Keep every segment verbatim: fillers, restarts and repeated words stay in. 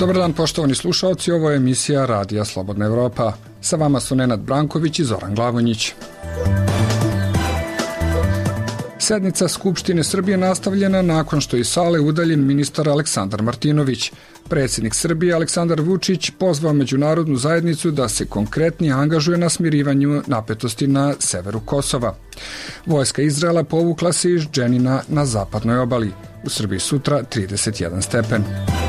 Dobar dan poštovani slušalci, ovo je emisija Radija Slobodna Evropa. Sa vama su Nenad Branković i Zoran Glavonjić. Sednica Skupštine Srbije nastavljena nakon što je iz sale udaljen ministar Aleksandar Martinović. Predsjednik Srbije Aleksandar Vučić pozvao međunarodnu zajednicu da se konkretnije angažuje na smirivanju napetosti na severu Kosova. Vojska Izraela povukla se iz Dženina na zapadnoj obali. U Srbiji sutra trideset jedan stepen.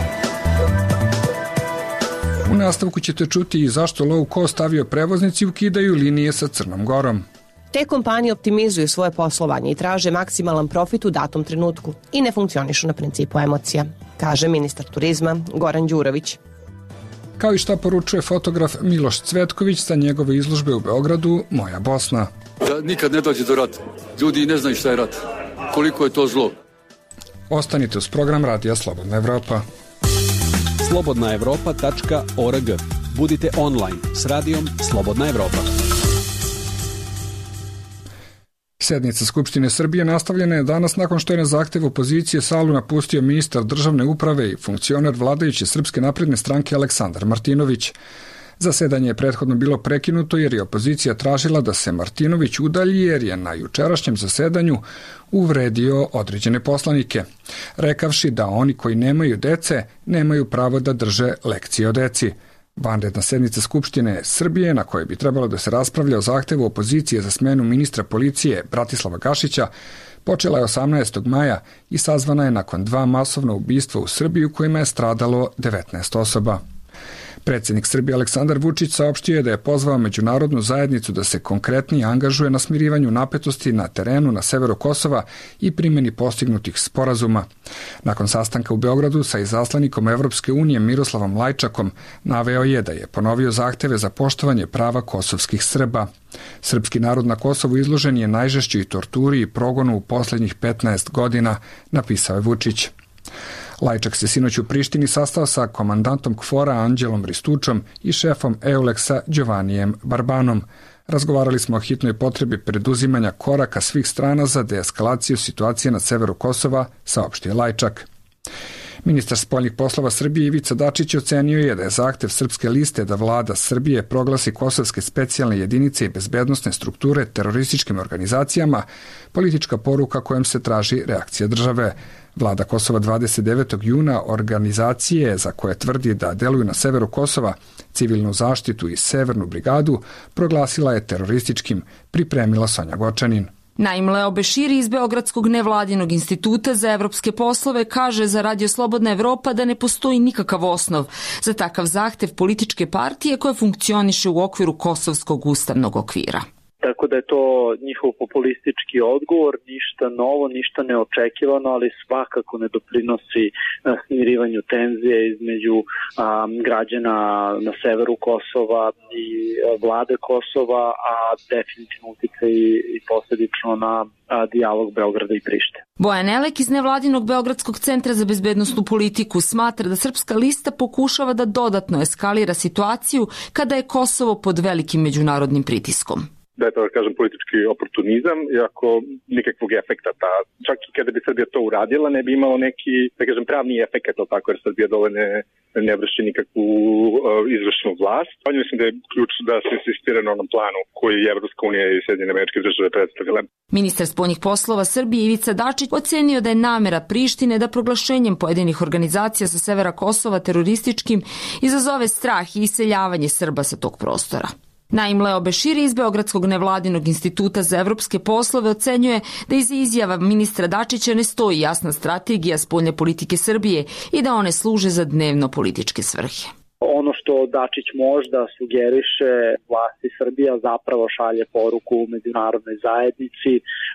U nastavku ćete čuti i zašto low cost avioprevoznici ukidaju linije sa Crnom Gorom. Te kompanije optimizuju svoje poslovanje i traže maksimalan profit u datom trenutku i ne funkcionišu na principu emocija, kaže ministar turizma Goran Đurović. Kao i šta poručuje fotograf Miloš Cvetković sa njegove izložbe u Beogradu Moja Bosna. Da nikad ne dođe do rata. Ljudi ne znaju šta je rat. Koliko je to zlo. Ostanite uz program Radija Slobodna Evropa. slobodna evropa tačka org. Budite online s radijom Slobodna Evropa. Sednica Skupštine Srbije nastavljena je danas nakon što je na zahtev opozicije salu napustio ministar državne uprave i funkcioner vladajuće Srpske napredne stranke Aleksandar Martinović. Zasedanje je prethodno bilo prekinuto jer je opozicija tražila da se Martinović udalji jer je na jučerašnjem zasedanju uvredio određene poslanike, rekavši da oni koji nemaju dece nemaju pravo da drže lekcije o deci. Vanredna sednica Skupštine Srbije, na kojoj bi trebalo da se raspravlja o zahtevu opozicije za smenu ministra policije Bratislava Gašića, počela je osamnaestog maja i sazvana je nakon dva masovna ubistva u Srbiji u kojima je stradalo devetnaest osoba. Predsjednik Srbije Aleksandar Vučić saopštio je da je pozvao međunarodnu zajednicu da se konkretnije angažuje na smirivanju napetosti na terenu na severu Kosova i primjeni postignutih sporazuma. Nakon sastanka u Beogradu sa izaslanikom Evropske unije Miroslavom Lajčakom naveo je da je ponovio zahteve za poštovanje prava kosovskih Srba. Srpski narod na Kosovu izložen je najžešćoj torturi i progonu u posljednjih petnaest godina, napisao je Vučić. Lajčak se sinoć u Prištini sastao sa komandantom KFOR-a Anđelom Ristučom i šefom EULEX-a Đovanijem Barbanom. Razgovarali smo o hitnoj potrebi preduzimanja koraka svih strana za deeskalaciju situacije na severu Kosova, saopštio Lajčak. Ministar spoljnih poslova Srbije Ivica Dačić ocenio je da je zahtev Srpske liste da vlada Srbije proglasi kosovske specijalne jedinice i bezbednosne strukture terorističkim organizacijama politička poruka kojom se traži reakcija države. Vlada Kosova dvadeset devetog juna organizacije za koje tvrdi da deluju na severu Kosova, civilnu zaštitu i severnu brigadu, proglasila je terorističkim, pripremila Sonja Gočanin. Naim Leo Beširi iz Beogradskog nevladinog instituta za evropske poslove kaže za Radio Slobodna Evropa da ne postoji nikakav osnov za takav zahtev političke partije koje funkcioniše u okviru kosovskog ustavnog okvira. Tako da je to njihov populistički odgovor, ništa novo, ništa neočekivano, ali svakako ne doprinosi smirivanju tenzije između a, građana na severu Kosova i vlade Kosova, a definitivno utiče i, i posljedično na a, dijalog Beograda i Prištine. Bojan Elek iz nevladinog Beogradskog centra za bezbednosnu politiku smatra da Srpska lista pokušava da dodatno eskalira situaciju kada je Kosovo pod velikim međunarodnim pritiskom. Da je to, kažem, politički oportunizam, iako nikakvog efekta. Ta, čak i kada bi Srbija to uradila, ne bi imao neki, da kažem, pravni efekt, tako jer Srbija dole ne, ne vrši nikakvu uh, izvršnu vlast. Pa mislim da je ključ da se insistira na onom planu koji je Evropska unija i Sjedinjene Američke Države predstavile. Ministar spoljnih poslova Srbije Ivica Dačić ocenio da je namera Prištine da proglašenjem pojedinih organizacija sa severa Kosova terorističkim izazove strah i iseljavanje Srba sa tog prostora. Naim Leo Beširi iz Beogradskog nevladinog instituta za evropske poslove ocenjuje da iza izjava ministra Dačića ne stoji jasna strategija spoljne politike Srbije i da one služe za dnevno političke svrhe. Ono što Dačić možda sugeriše vlasti Srbija zapravo šalje poruku u međunarodnoj zajednici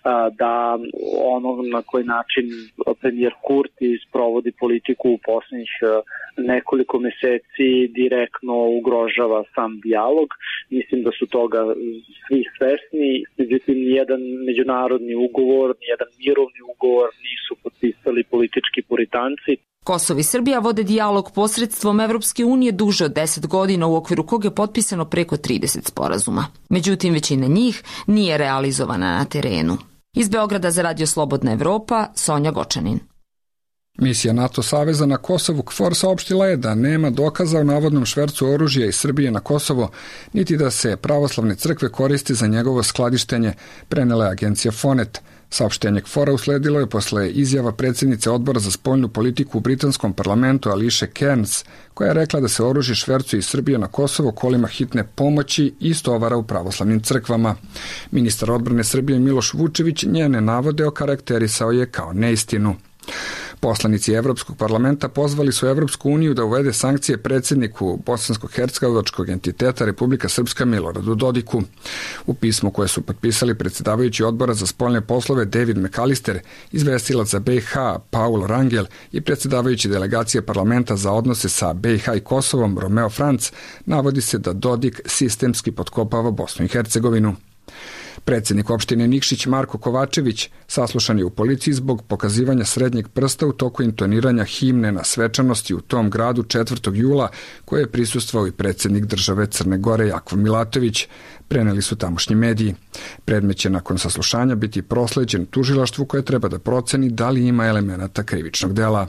da ono na koji način premijer Kurti sprovodi politiku u posljednjih nekoliko meseci direktno ugrožava sam dijalog. Mislim da su toga svi svesni, međutim nijedan međunarodni ugovor, nijedan mirovni ugovor nisu potpisali politički puritanci. Kosovo i Srbija vode dijalog posredstvom Evropske unije duže od deset godina u okviru kog je potpisano preko trideset sporazuma. Međutim, većina njih nije realizovana na terenu. Iz Beograda za Radio Slobodna Evropa, Sonja Gočanin. Misija NATO saveza na Kosovu KFOR saopštila je da nema dokaza o navodnom švercu oružja iz Srbije na Kosovo, niti da se pravoslavne crkve koristi za njegovo skladištenje, prenela je agencija Fonet. Saopštenje KFOR-a usledilo je posle izjava predsjednice odbora za spoljnu politiku u britanskom parlamentu Ališe Kearns, koja je rekla da se oružje švercuje iz Srbije na Kosovo kolima hitne pomoći i istovara u pravoslavnim crkvama. Ministar odbrane Srbije Miloš Vučević njene navode okarakterisao je kao neistinu. Poslanici Evropskog parlamenta pozvali su Evropsku uniju da uvede sankcije predsjedniku bosansko-hercegovačkog entiteta Republika Srpska Miloradu Dodiku. U pismu koje su potpisali predsjedavajući odbora za spoljne poslove David McAllister, izvestilac za B i H Paul Rangel i predsjedavajući delegacije parlamenta za odnose sa B i H i Kosovom Romeo Franc, navodi se da Dodik sistemski potkopava Bosnu i Hercegovinu. Predsjednik opštine Nikšić Marko Kovačević saslušan je u policiji zbog pokazivanja srednjeg prsta u toku intoniranja himne na svečanosti u tom gradu četvrtog jula, koje je prisustvovao i predsjednik države Crne Gore Jakov Milatović, preneli su tamošnji mediji. Predmet će nakon saslušanja biti prosleđen tužilaštvu koje treba da proceni da li ima elemenata krivičnog dela.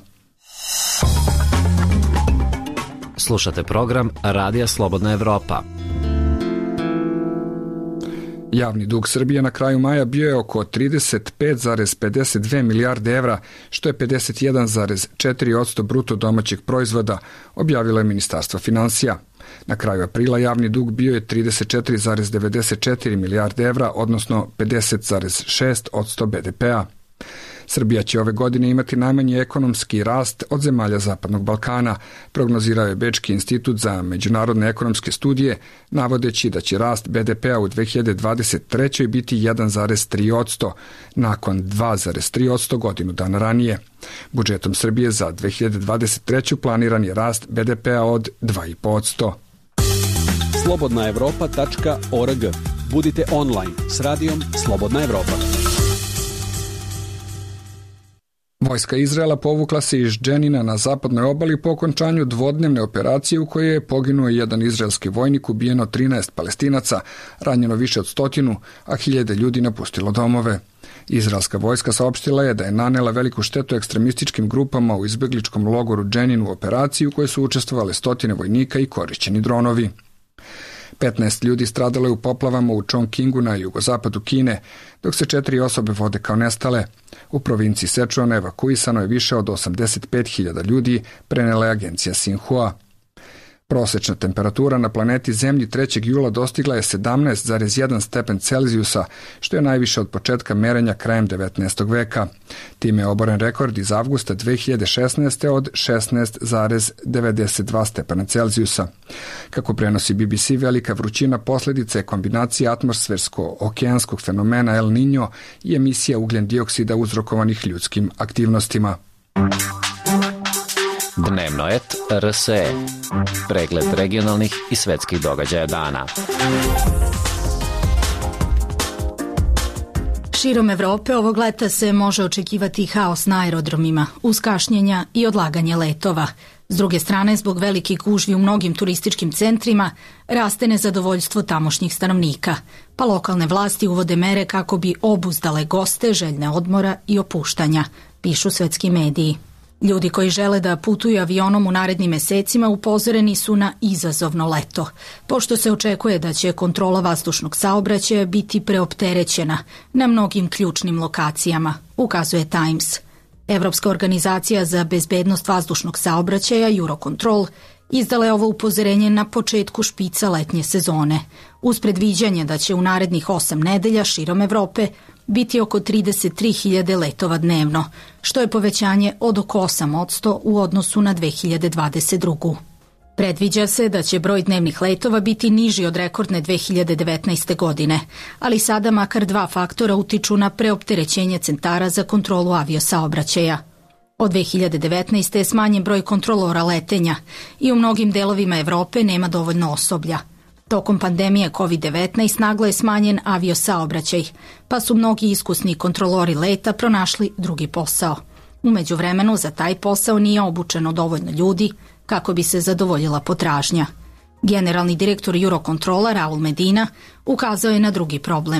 Slušate program Radija Slobodna Evropa. Javni dug Srbije na kraju maja bio je oko trideset pet zarez pedeset dve milijarde evra, što je pedeset jedan zarez četiri posto bruto domaćeg proizvoda, objavilo je Ministarstvo finansija. Na kraju aprila javni dug bio je trideset četiri zarez devedeset četiri milijarde evra, odnosno pedeset zarez šest posto be de pe a. Srbija će ove godine imati najmanji ekonomski rast od zemalja Zapadnog Balkana, prognozirao je Bečki institut za međunarodne ekonomske studije, navodeći da će rast be de pe a u dve hiljade dvadeset trećoj biti jedan zarez tri posto, nakon dva zarez tri posto godinu dana ranije. Budžetom Srbije za dve hiljade dvadeset treću planiran je rast be de pe a od dva i po posto. slobodna evropa tačka org. Budite online s radijom Slobodna Evropa. Vojska Izraela povukla se iz Dženina na zapadnoj obali po okončanju dvodnevne operacije u kojoj je poginuo jedan izraelski vojnik, ubijeno trinaest Palestinaca, ranjeno više od stotinu, a hiljade ljudi napustilo domove. Izraelska vojska saopštila je da je nanela veliku štetu ekstremističkim grupama u izbegličkom logoru Dženin u operaciji u kojoj su učestvovale stotine vojnika i korišćeni dronovi. petnaest ljudi stradalo je u poplavama u Chongqingu na jugozapadu Kine, dok se četiri osobe vode kao nestale. U provinciji Sečuana evakuisano je više od osamdeset pet hiljada ljudi, prenela je agencija Sinhua. Prosečna temperatura na planeti Zemlji trećeg jula dostigla je sedamnaest zarez jedan stepen Celzijusa, što je najviše od početka merenja krajem devetnaestog veka. Time je oboren rekord iz avgusta dve hiljade šesnaeste. od šesnaest zarez devedeset dva stepena Celzijusa. Kako prenosi B B C, velika vrućina posljedica je kombinacija atmosfersko-okeanskog fenomena El Niño i emisija ugljen dioksida uzrokovanih ljudskim aktivnostima. Dnevno et R S E. Pregled regionalnih i svetskih događaja dana. Širom Evrope ovog leta se može očekivati haos na aerodromima, uz kašnjenja i odlaganje letova. S druge strane, zbog velikih gužvi u mnogim turističkim centrima, raste nezadovoljstvo tamošnjih stanovnika, pa lokalne vlasti uvode mere kako bi obuzdale goste željne odmora i opuštanja, pišu svetski mediji. Ljudi koji žele da putuju avionom u narednim mesecima upozoreni su na izazovno leto, pošto se očekuje da će kontrola vazdušnog saobraćaja biti preopterećena na mnogim ključnim lokacijama, ukazuje Times. Evropska organizacija za bezbednost vazdušnog saobraćaja Eurocontrol izdala je ovo upozorenje na početku špica letnje sezone, uz predviđanje da će u narednih osam nedelja širom Evrope biti oko trideset tri hiljade letova dnevno, što je povećanje od oko osam posto u odnosu na dve hiljade dvadeset drugu. Predviđa se da će broj dnevnih letova biti niži od rekordne dve hiljade devetnaeste. godine, ali sada makar dva faktora utiču na preopterećenje centara za kontrolu aviosaobraćaja. Od dve hiljade devetnaeste. je smanjen broj kontrolora letenja i u mnogim delovima Evrope nema dovoljno osoblja. Tokom pandemije kovid devetnaest naglo je smanjen aviosaobraćaj, pa su mnogi iskusni kontrolori leta pronašli drugi posao. U međuvremenu za taj posao nije obučeno dovoljno ljudi kako bi se zadovoljila potražnja. Generalni direktor Eurocontrola Raul Medina ukazao je na drugi problem.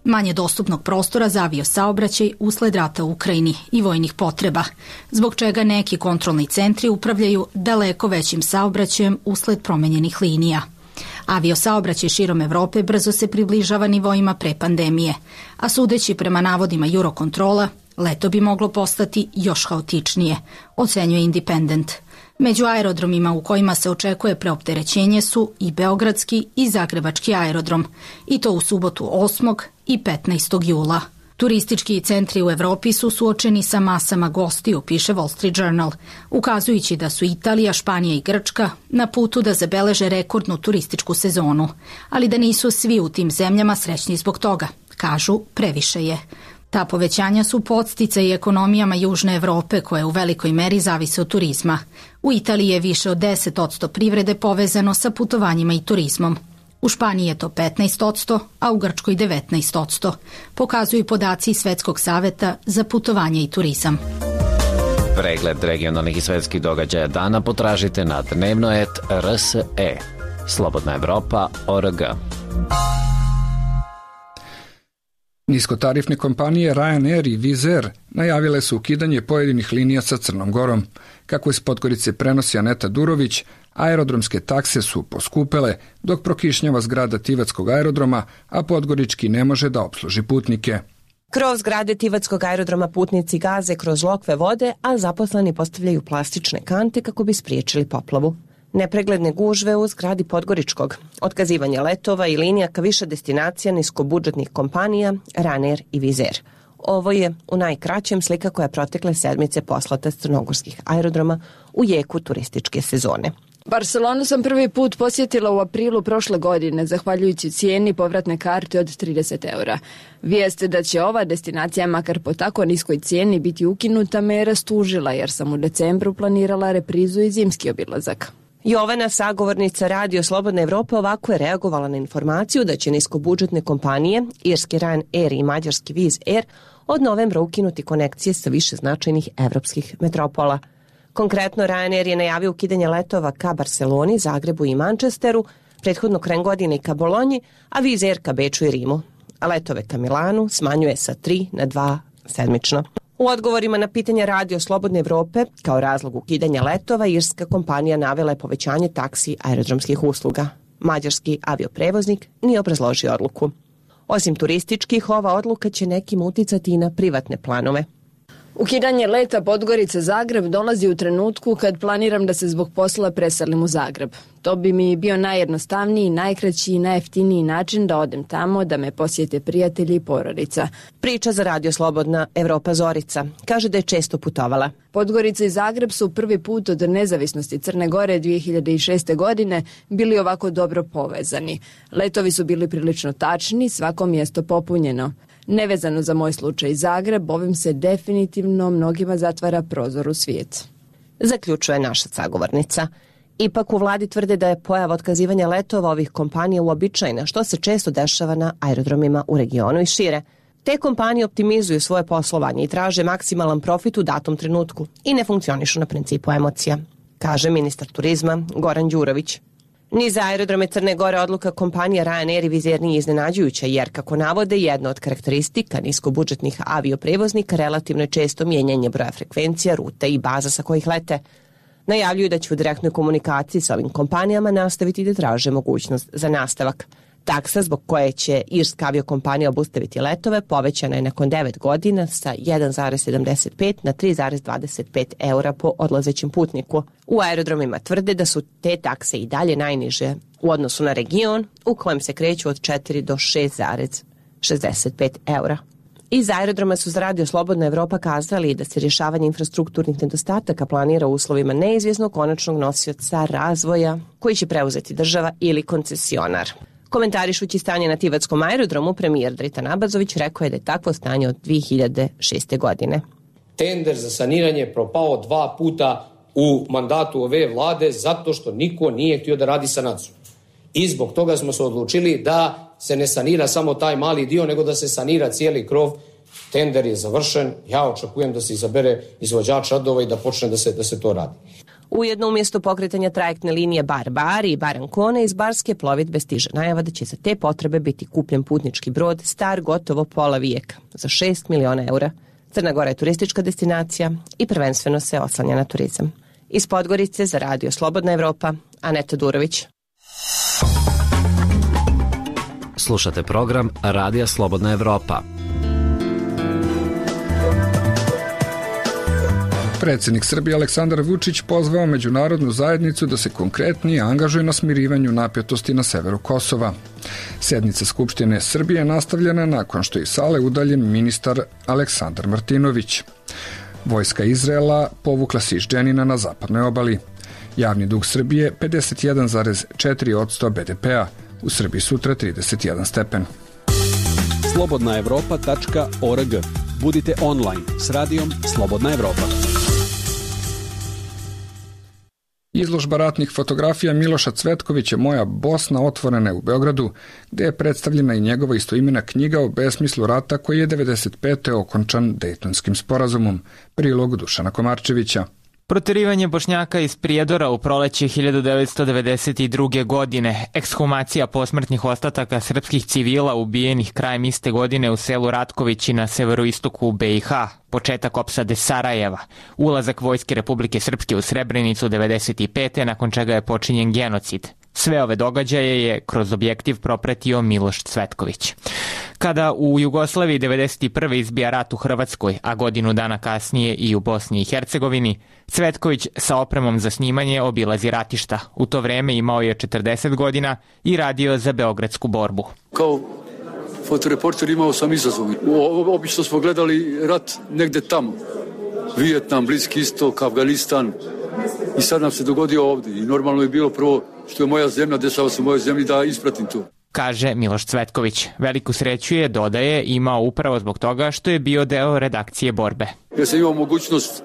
manje dostupnog prostora za aviosaobraćaj usled rata u Ukrajini i vojnih potreba, zbog čega neki kontrolni centri upravljaju daleko većim saobraćajem usled promenjenih linija. Aviosaobraćaj širom Evrope brzo se približava nivoima pre pandemije, a sudeći prema navodima Eurocontrola, leto bi moglo postati još haotičnije, ocenjuje Independent. Među aerodromima u kojima se očekuje preopterećenje su i Beogradski i Zagrebački aerodrom, i to u subotu osmog i petnaestog jula. Turistički centri u Evropi su suočeni sa masama gostiju, piše Wall Street Journal, ukazujući da su Italija, Španija i Grčka na putu da zabeleže rekordnu turističku sezonu, ali da nisu svi u tim zemljama srećni zbog toga. Kažu, previše je. Ta povećanja su podsticaj ekonomijama Južne Evrope koje u velikoj meri zavise od turizma. U Italiji je više od deset posto privrede povezano sa putovanjima i turizmom. U Španiji je to petnaest posto, a u Grčkoj devetnaest posto, pokazuju podaci Svetskog saveta za putovanje i turizam. Pregled regionalnih i svetskih događaja dana potražite na dnevno et er es e. Slobodna Evropa tačka org. Niskotarifne kompanije Ryanair i Wizz Air najavile su ukidanje pojedinih linija sa Crnom Gorom. Kako iz Podgorice prenosi Aneta Durović, aerodromske takse su poskupele, dok prokišnjava zgrada Tivatskog aerodroma, a Podgorički ne može da opsluži putnike. Kroz zgrade Tivatskog aerodroma putnici gaze kroz lokve vode, a zaposleni postavljaju plastične kante kako bi spriječili poplavu. Nepregledne gužve u zgradi Podgoričkog, otkazivanje letova i linija ka više destinacija niskobudžetnih kompanija Ryanair i Wizz Air. Ovo je u najkraćem slika koja je protekle sedmice poslata s crnogorskih aerodroma u jeku turističke sezone. Barcelonu sam prvi put posjetila u aprilu prošle godine, zahvaljujući cijeni povratne karte od trideset eura. Vijest da će ova destinacija makar po tako niskoj cijeni biti ukinuta me je rastužila, jer sam u decembru planirala reprizu i zimski obilazak. Jovana, sagovornica Radio Slobodna Evropa, ovako je reagovala na informaciju da će niskobudžetne kompanije, irski Ryanair i mađarski Wizz Air, od novembra ukinuti konekcije sa više značajnih evropskih metropola. Konkretno, Ryanair je najavio ukidanje letova ka Barceloni, Zagrebu i Manchesteru, prethodno krajem godine i ka Bolonji, a Wizz Air ka Beču i Rimu. A letove ka Milanu smanjuje sa tri na dva sedmično. U odgovorima na pitanja Radio Slobodne Evrope, kao razlog ukidanja letova, irska kompanija navela je povećanje taksi aerodromskih usluga. Mađarski avioprevoznik nije obrazložio odluku. Osim turističkih, ova odluka će nekim uticati i na privatne planove. Ukidanje leta Podgorica-Zagreb dolazi u trenutku kad planiram da se zbog posla preselim u Zagreb. To bi mi bio najjednostavniji, najkraći i najjeftiniji način da odem tamo, da me posjete prijatelji i porodica. Priča za Radio Slobodna Evropa Zorica. Kaže da je često putovala. Podgorica i Zagreb su prvi put od nezavisnosti Crne Gore dvije hiljade šeste. godine bili ovako dobro povezani. Letovi su bili prilično tačni, svako mjesto popunjeno. Nevezano za moj slučaj Zagreb, ovim se definitivno mnogima zatvara prozor u svijet. Zaključuje naša sagovornica. Ipak u vladi tvrde da je pojava otkazivanja letova ovih kompanija uobičajena, što se često dešava na aerodromima u regionu i šire. Te kompanije optimizuju svoje poslovanje i traže maksimalan profit u datom trenutku i ne funkcionišu na principu emocija, kaže ministar turizma Goran Đurović. Ni za aerodrome Crne Gore odluka kompanija Ryanair i Wizz Air nije iznenađujuća, jer, kako navode, jedna od karakteristika niskobudžetnih avioprevoznika relativno je često mijenjanje broja frekvencija, ruta i baza sa kojih lete. Najavljuju da će u direktnoj komunikaciji sa ovim kompanijama nastaviti da traže mogućnost za nastavak. Taksa zbog koje će irska aviokompanija obustaviti letove povećana je nakon devet godina sa jedan zarez sedamdeset pet na tri zarez dvadeset pet eura po odlazećem putniku. U aerodromima tvrde da su te takse i dalje najniže u odnosu na region, u kojem se kreću od četiri do šest zarez šezdeset pet eura. Iz aerodroma su za Radio Slobodna Evropa kazali da se rješavanje infrastrukturnih nedostataka planira u uslovima neizvjesnog konačnog nosioca razvoja koji će preuzeti država ili koncesionar. Komentarišući stanje na Tivatskom aerodromu, premijer Dritan Abazović rekao je da je takvo stanje od dvije hiljade šeste. godine. Tender za saniranje je propao dva puta u mandatu ove vlade zato što niko nije htio da radi sanaciju. I zbog toga smo se odlučili da se ne sanira samo taj mali dio, nego da se sanira cijeli krov. Tender je završen, ja očekujem da se izabere izvođač radova i da počne da se, da se to radi. Ujedno umjesto pokretanja trajektne linije Bar-Bar i Bar-Ancona iz barske plovidbe stiže najava da će za te potrebe biti kupljen putnički brod star gotovo pola vijeka za šest miliona eura. Crna Gora je turistička destinacija i prvenstveno se oslanja na turizam. Iz Podgorice za radio Slobodna Evropa, Aneta Durović. Slušate program Radija Slobodna Evropa. Predsjednik Srbije Aleksandar Vučić pozvao međunarodnu zajednicu da se konkretnije angažuje na smirivanju napetosti na severu Kosova. Sjednica Skupštine Srbije nastavljena nakon što je iz sale udaljen ministar Aleksandar Martinović. Vojska Izraela povukla se iz Dženina na zapadnoj obali. Javni dug Srbije pedeset jedan zarez četiri posto be de pea, u Srbiji sutra trideset jedan stepen. slobodna evropa tačka org. Budite online s radijom Slobodna Evropa. Izložba ratnih fotografija Miloša Cvetkovića Moja Bosna otvorena je u Beogradu, gdje je predstavljena i njegova istoimena knjiga o besmislu rata koji je devedeset pete okončan Dejtonskim sporazumom. Prilog Dušana Komarčevića. Proterivanje Bošnjaka iz Prijedora u proleće hiljadu devetsto devedeset druge. godine, ekshumacija posmrtnih ostataka srpskih civila ubijenih krajem iste godine u selu Ratkovići na severoistoku be i ha, početak opsade Sarajeva, ulazak Vojske Republike Srpske u Srebrenicu devedeset pete. nakon čega je počinjen genocid. Sve ove događaje je kroz objektiv propratio Miloš Cvetković. Kada u Jugoslaviji devedeset prve izbija rat u Hrvatskoj, a godinu dana kasnije i u Bosni i Hercegovini, Cvetković sa opremom za snimanje obilazi ratišta. U to vreme imao je četrdeset godina i radio za Beogradsku borbu. Kao fotoreporter imao sam izazov. Obično smo gledali rat negde tamo. Vijetnam, Bliski istok, Afganistan. I sad nam se dogodio ovdje. I normalno je bilo prvo što je moja zemlja, dešava se u mojoj zemlji, da ispratim to. Kaže Miloš Cvetković. Veliku sreću je, dodaje, imao upravo zbog toga što je bio deo redakcije Borbe. Ja sam imao mogućnost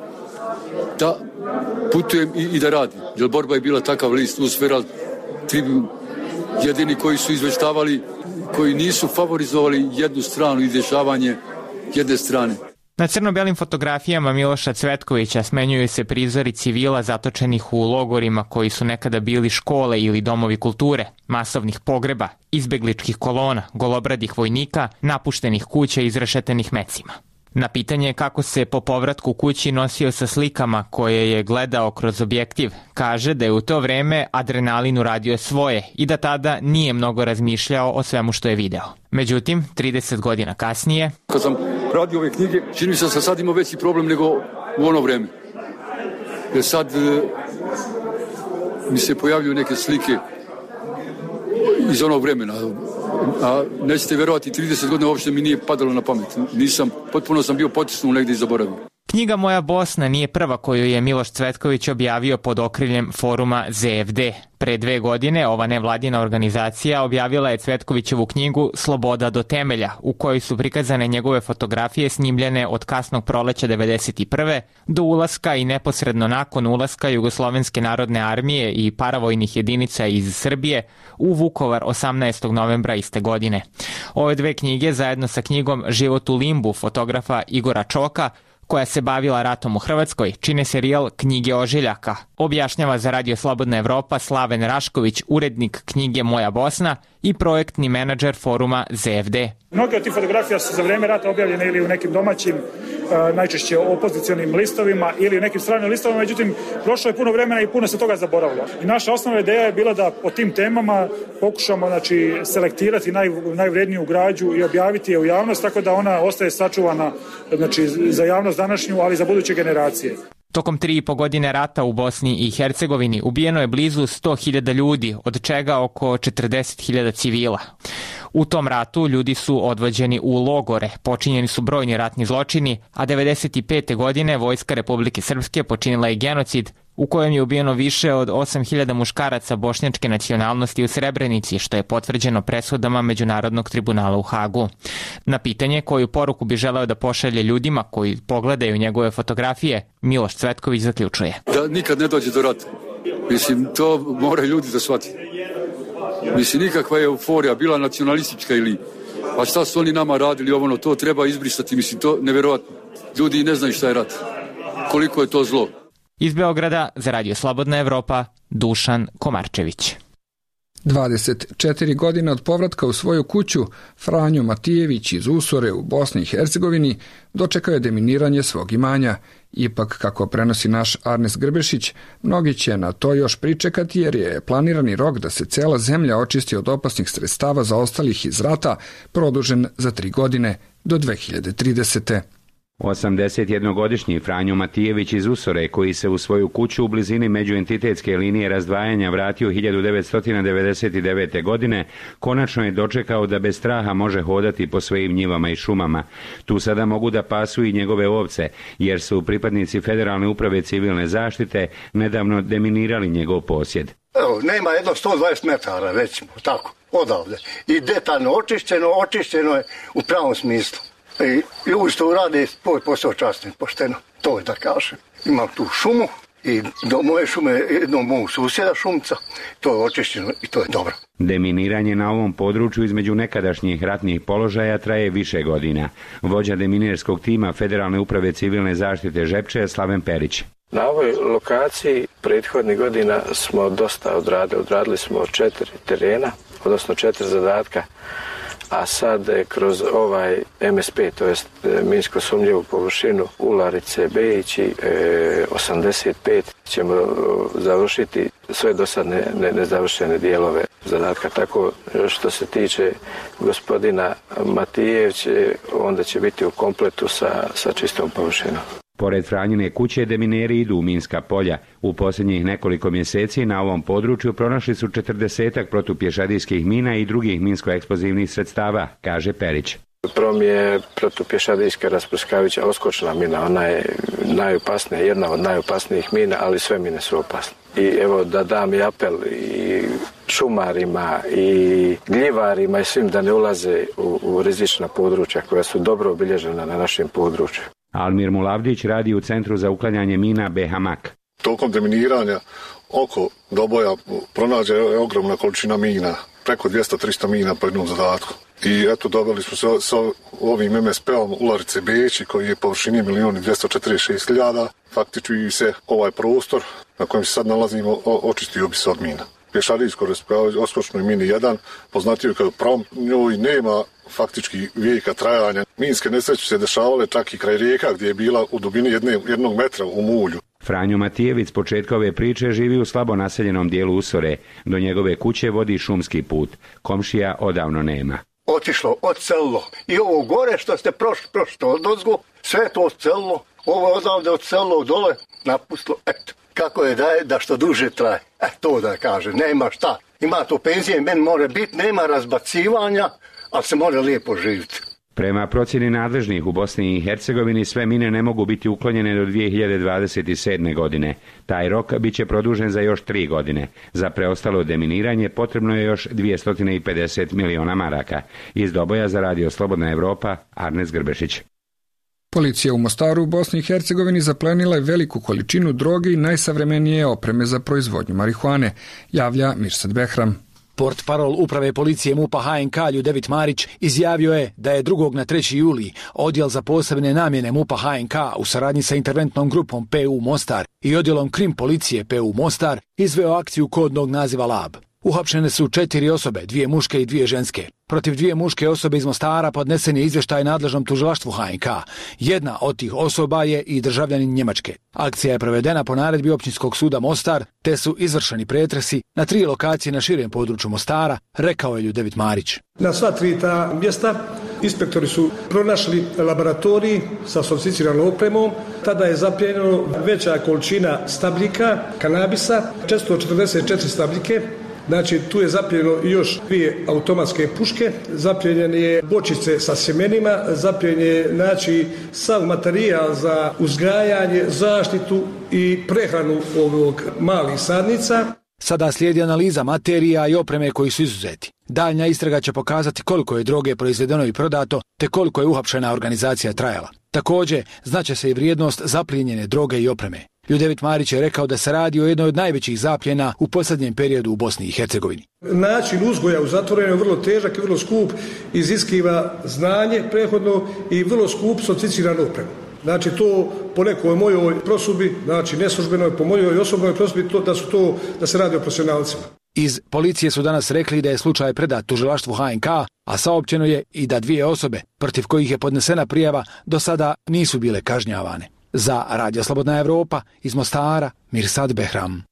da putujem i, i da radim. Jer Borba je bila takav list, Usfera, Tribun, jedini koji su izveštavali, koji nisu favorizovali jednu stranu i dešavanje jedne strane. Na crno-belim fotografijama Miloša Cvetkovića smenjuju se prizori civila zatočenih u logorima koji su nekada bili škole ili domovi kulture, masovnih pogreba, izbegličkih kolona, golobradih vojnika, napuštenih kuća izrešetenih mecima. Na pitanje kako se po povratku kući nosio sa slikama koje je gledao kroz objektiv, kaže da je u to vreme adrenalin uradio svoje i da tada nije mnogo razmišljao o svemu što je video. Međutim, trideset godina kasnije... Kad sam radio ove knjige, čini mi se da sam sad imao veći problem nego u ono vreme. Jer sad e, mi se pojavljuju neke slike iz onog vremena. A nećete vjerovati, trideset godina uopšte mi nije padalo na pamet. Nisam, potpuno sam bio potisnut negdje i zaboravio. Knjiga Moja Bosna nije prva koju je Miloš Cvetković objavio pod okriljem foruma ze ef de. Pre dve godine ova nevladina organizacija objavila je Cvetkovićevu knjigu Sloboda do temelja, u kojoj su prikazane njegove fotografije snimljene od kasnog proleća devedeset prve. do ulaska i neposredno nakon ulaska Jugoslovenske narodne armije i paravojnih jedinica iz Srbije u Vukovar osamnaestog novembra iste godine. Ove dve knjige zajedno sa knjigom Život u limbu fotografa Igora Čoka, koja se bavila ratom u Hrvatskoj, čine serijal Knjige ožiljaka. Objašnjava za Radio Slobodna Evropa Slaven Rašković, urednik knjige Moja Bosna i projektni menadžer foruma ze ef de. Mnoge od tih fotografija su za vreme rata objavljene ili u nekim domaćim, najčešće opozicionim listovima ili u nekim stranim listovima, međutim, prošlo je puno vremena i puno se toga zaboravilo. I naša osnovna ideja je bila da po tim temama pokušamo, znači, selektirati naj, najvredniju građu i objaviti je u javnost, tako da ona ostaje sačuvana, znači, za javnost današnju, ali za buduće generacije. Tokom tri i po godine rata u Bosni i Hercegovini ubijeno je blizu sto hiljada ljudi, od čega oko četrdeset hiljada civila. U tom ratu ljudi su odvođeni u logore, počinjeni su brojni ratni zločini, a devedeset pete godine Vojska Republike Srpske počinila je genocid u kojem je ubijeno više od osam hiljada muškaraca bošnjačke nacionalnosti u Srebrenici, što je potvrđeno presudama Međunarodnog tribunala u Hagu. Na pitanje koju poruku bi želeo da pošalje ljudima koji pogledaju njegove fotografije, Miloš Cvetković zaključuje. Da nikad ne dođe do rata. Mislim, to moraju ljudi da shvati. Mislim, nikakva je euforija, bila nacionalistička ili... Pa šta su oni nama radili, ovo, to treba izbrisati, mislim, to nevjerovatno. Ljudi ne znaju šta je rat, koliko je to zlo. Iz Beograda za Radio Slobodna Evropa, Dušan Komarčević. dvadeset četiri godine od povratka u svoju kuću, Franjo Matijević iz Usore u Bosni i Hercegovini dočekao je deminiranje svog imanja. Ipak, kako prenosi naš Arnes Grbešić, mnogi će na to još pričekati jer je planirani rok da se cela zemlja očisti od opasnih sredstava zaostalih iz rata produžen za tri godine do dve hiljade tridesete. osamdesetjednogodišnji Franjo Matijević iz Usore, koji se u svoju kuću u blizini međuentitetske linije razdvajanja vratio hiljadu devetsto devedeset devete. godine, konačno je dočekao da bez straha može hodati po svojim njivama i šumama. Tu sada mogu da pasu i njegove ovce, jer su pripadnici Federalne uprave civilne zaštite nedavno deminirali njegov posjed. Evo, nema jedno sto dvadeset metara, recimo, tako, odavde. I detaljno očišćeno, očišćeno je u pravom smislu. I ljudi što rade svoj posao časno i pošteno, to je da kažem. Imam tu šumu i do moje šume jednog mog susjeda šumca, to je očišćeno i to je dobro. Deminiranje na ovom području između nekadašnjih ratnih položaja traje više godina. Vođa deminirskog tima Federalne uprave civilne zaštite Žepče, Slaven Perić. Na ovoj lokaciji prethodnih godina smo dosta odradili. Odradili smo četiri terena, odnosno četiri zadatka. A sad kroz ovaj M S P, to jest minsko sumnjivu površinu Ularice, Bejići, osamdeset pet, ćemo završiti sve dosadne nezavršene dijelove zadatka. Tako što se tiče gospodina Matijevića, onda će biti u kompletu sa, sa čistom površinom. Pored Franjine kuće, demineri idu u minska polja. U posljednjih nekoliko mjeseci na ovom području pronašli su četrdesetak protupješadijskih mina i drugih minsko-eksplozivnih sredstava, kaže Perić. Prom je protupješadijska rasprskavića oskočna mina, ona je najopasnija, jedna od najopasnijih mina, ali sve mine su opasne. I evo da dam i apel i šumarima i gljivarima i svim da ne ulaze u, u rizična područja koja su dobro obilježena na našem području. Almir Mulavdić radi u Centru za uklanjanje mina B H M A K. Tokom deminiranja oko Doboja pronađe je ogromna količina mina, preko dvjesto do tristo mina po jednom zadatku. I eto, dobili smo se sa ovim M S P-om Ularice Bejići, koji je površini milijun dvjesto četrdeset šest hiljada. Faktički se ovaj prostor na kojem se sad nalazimo očistio bi se od mina. Pješadijsko rasprskavanje oskočnoj mini jedan, poznatio kao Prom, njoj nema faktički vijeka trajanja. Minske nesreće se dešavale čak i kraj rijeka gdje je bila u dubini jedne, jednog metra u mulju. Franjo Matijević s početka ove priče živi u slabo naseljenom dijelu Usore. Do njegove kuće vodi šumski put. Komšija odavno nema. Otišlo, odcelilo. I ovo gore što ste prošli, prošli odozgo, sve to odcelilo. Ovo odavde odcelilo dole, napustilo, eto. Kako je da je da što duže traje. E, to da kaže, nema šta. Ima to penzije, meni mora biti, nema razbacivanja, ali se mora lijepo živjeti. Prema procjeni nadležnih u Bosni i Hercegovini, sve mine ne mogu biti uklonjene do dvije hiljade dvadeset sedme. godine. Taj rok bit će produžen za još tri godine. Za preostalo deminiranje potrebno je još dvjesto pedeset miliona maraka. Iz Doboja za Radio Slobodna Evropa, Arnes Grbešić. Policija u Mostaru u Bosni i Hercegovini zaplenila je veliku količinu droge i najsavremenije opreme za proizvodnju marihuane, javlja Mirsad Behram. Portparol uprave policije MUP-a H N K Ljudevit Marić izjavio je da je drugog na treći juli odjel za posebne namjene MUP-a H N K u saradnji sa interventnom grupom P U Mostar i odjelom Krim policije P U Mostar izveo akciju kodnog naziva Lab. Uhapšene su četiri osobe, dvije muške i dvije ženske. Protiv dvije muške osobe iz Mostara podnesen je izvještaj nadležnom tužilaštvu H N K. Jedna od tih osoba je i državljanin Njemačke. Akcija je provedena po naredbi Općinskog suda Mostar, te su izvršeni pretresi na tri lokacije na širem području Mostara, rekao je Ljudevit Marić. Na sva tri ta mjesta inspektori su pronašli laboratoriji sa sofisticiranom opremom. Tada je zaplijenjeno veća količina stabljika, kanabisa, četiristo četrdeset četiri stabljike. Znači, tu je zaplijenjeno još dvije automatske puške, zaplijenjene je bočice sa sjemenima, zaplijenjen je, znači, sav materijal za uzgajanje, zaštitu i prehranu ovog malih sadnica. Sada slijedi analiza materija i opreme koji su izuzeti. Daljnja istraga će pokazati koliko je droge proizvedeno i prodato, te koliko je uhapšena organizacija trajala. Također, znaće se i vrijednost zaplijenjene droge i opreme. Ljudevit Marić je rekao da se radi o jednoj od najvećih zapljena u posljednjem periodu u Bosni i Hercegovini. Način uzgoja u zatvorenju je vrlo težak i vrlo skup, iziskiva znanje prethodno i vrlo skup sofisticiranu opremu. Znači to po nekoj mojoj prosudbi, znači neslužbenoj, po mojoj osobnoj prosudbi, to, da su to, da se radi o profesionalcima. Iz policije su danas rekli da je slučaj predat tužilaštvu H N K, a saopćeno je i da dvije osobe, protiv kojih je podnesena prijava, do sada nisu bile kažnjavane. Za Radio Slobodna Evropa, iz Mostara, Mirsad Behram.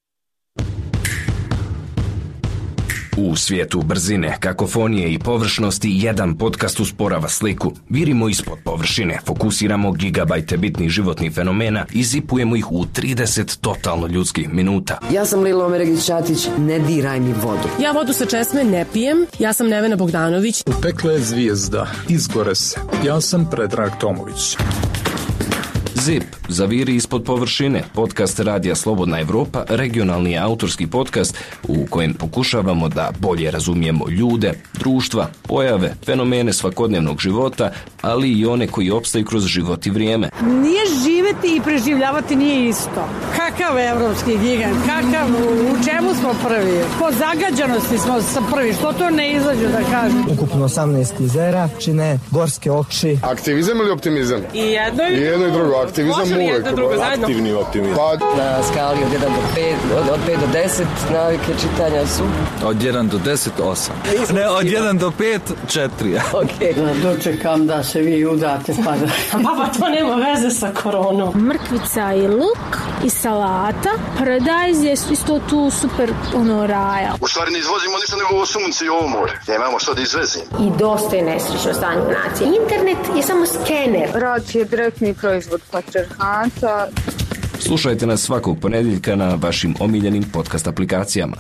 U svijetu brzine, kakofonije i površnosti jedan podcast usporava sliku. Virimo ispod površine, fokusiramo gigabajte bitnih životnih fenomena i zipujemo ih u trideset totalno ljudskih minuta. Ja sam Lilo Omeregić-Ćatić, ne diraj mi vodu. Ja vodu sa česme ne pijem, ja sam Nevena Bogdanović. Upekla je zvijezda, izgore se. Ja sam Predrag Tomović. Zip, zaviri ispod površine, podcast Radija Slobodna Evropa, regionalni autorski podcast u kojem pokušavamo da bolje razumijemo ljude, društva, pojave, fenomene svakodnevnog života, ali i one koji opstaju kroz život i vrijeme. Nije živeti i preživljavati nije isto. Kakav evropski gigant, kakav, u čemu smo prvi? Po zagađanosti smo sa prvi, što to ne izađe da kažem? Ukupno osamnaest kruzera čine gorske oči. Aktivizam ili optimizam? I jedno i, I jedno i drugo. Aktivizam uvijek. Aktivni optimizam. Pa, na skali od jedan do pet, od, od pet do deset navike čitanja su? Od jedan do deset, osam. Ne, od jedan do pet, četiri. Okay. Da dočekam da se vi udate pa da... Pa to nema veze sa koronom. Mrkvica i luk i salata. Paradajz je isto tu super ono raja. U stvari ne izvozimo ništa nego ovo sunce i ovo more. Nemamo što da izvezimo. I dosta je nesrećno stanje u naciji. Internet je samo skener. Rad je direktni proizvod patrijarhata. Slušajte nas svakog ponedjeljka na vašim omiljenim podcast aplikacijama.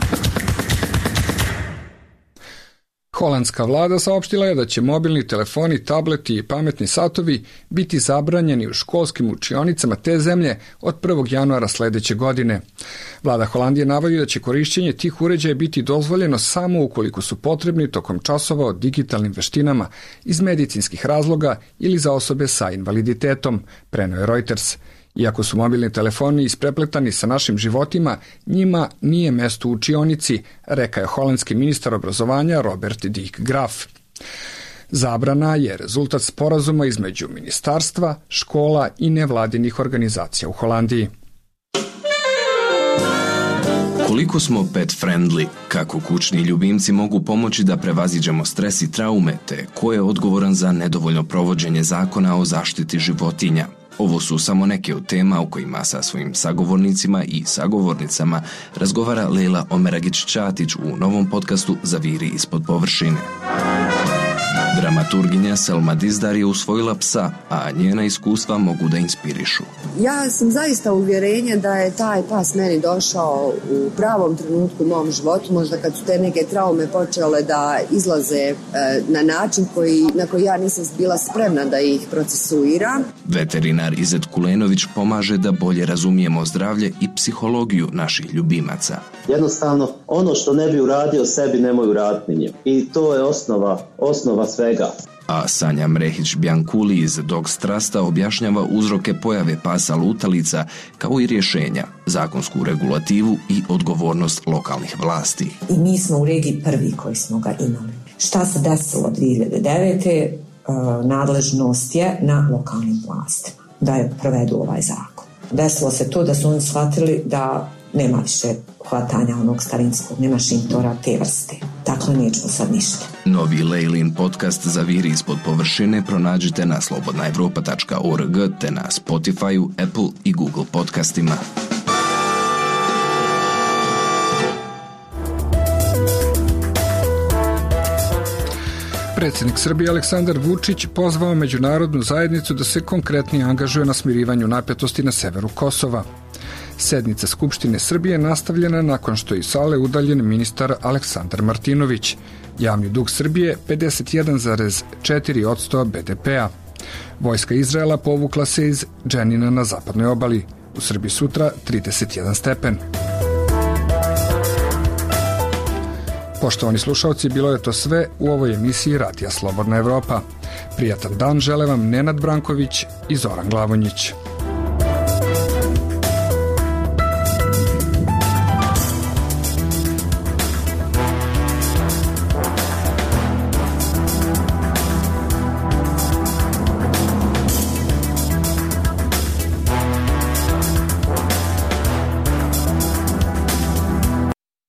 Holandska vlada saopštila je da će mobilni telefoni, tableti i pametni satovi biti zabranjeni u školskim učionicama te zemlje od prvog januara sljedeće godine. Vlada Holandije navodi da će korišćenje tih uređaja biti dozvoljeno samo ukoliko su potrebni tokom časova o digitalnim veštinama iz medicinskih razloga ili za osobe sa invaliditetom, preneo je Reuters. Iako su mobilni telefoni isprepletani sa našim životima, njima nije mesto u učionici, rekao je holandski ministar obrazovanja Robert Dick Graf. Zabrana je rezultat sporazuma između ministarstva, škola i nevladinih organizacija u Holandiji. Koliko smo pet friendly, kako kućni ljubimci mogu pomoći da prevaziđemo stres i traume, te ko je odgovoran za nedovoljno provođenje zakona o zaštiti životinja. Ovo su samo neke od tema o kojima sa svojim sagovornicima i sagovornicama razgovara Lejla Omeragić-Ćatić u novom podcastu Zaviri ispod površine. Dramaturginja Selma Dizdar je usvojila psa, a njena iskustva mogu da inspirišu. Ja sam zaista uvjerenja da je taj pas meni došao u pravom trenutku u mom životu, možda kad su te neke traume počele da izlaze e, na način koji, na koji ja nisam bila spremna da ih procesuiram. Veterinar Izet Kulenović pomaže da bolje razumijemo zdravlje i psihologiju naših ljubimaca. Jednostavno, ono što ne bi uradio sebi, nemoj uraditi njim. I to je osnova, osnova svega. A Sanja Mrehić-Bjankuli iz Dog Strasta objašnjava uzroke pojave pasa lutalica kao i rješenja, zakonsku regulativu i odgovornost lokalnih vlasti. I mi smo u regiji prvi koji smo ga imali. Šta se desilo dvije hiljade devete. Uh, nadležnost je na lokalnim vlastima da je provedu ovaj zakon. Desilo se to da su oni shvatili da nema više hvatanja onog starinskog, nema šintora te vrste. Dakle, nećemo sad ništa. Novi Lejlin podcast Zaviri ispod površine pronađite na slobodna evropa tačka org te na Spotify, Apple i Google podcastima. Predsjednik Srbije Aleksandar Vučić pozvao međunarodnu zajednicu da se konkretnije angažuje na smirivanju napetosti na severu Kosova. Sednica Skupštine Srbije nastavljena nakon što je iz sale udaljen ministar Aleksandar Martinović. Javni dug Srbije pedeset jedan zarez četiri posto be de pea. Vojska Izraela povukla se iz Dženina na zapadnoj obali. U Srbiji sutra trideset jedan stepen. Poštovani slušalci, bilo je to sve u ovoj emisiji Radija Slobodna Evropa. Prijatan dan žele vam Nenad Branković i Zoran Glavonjić.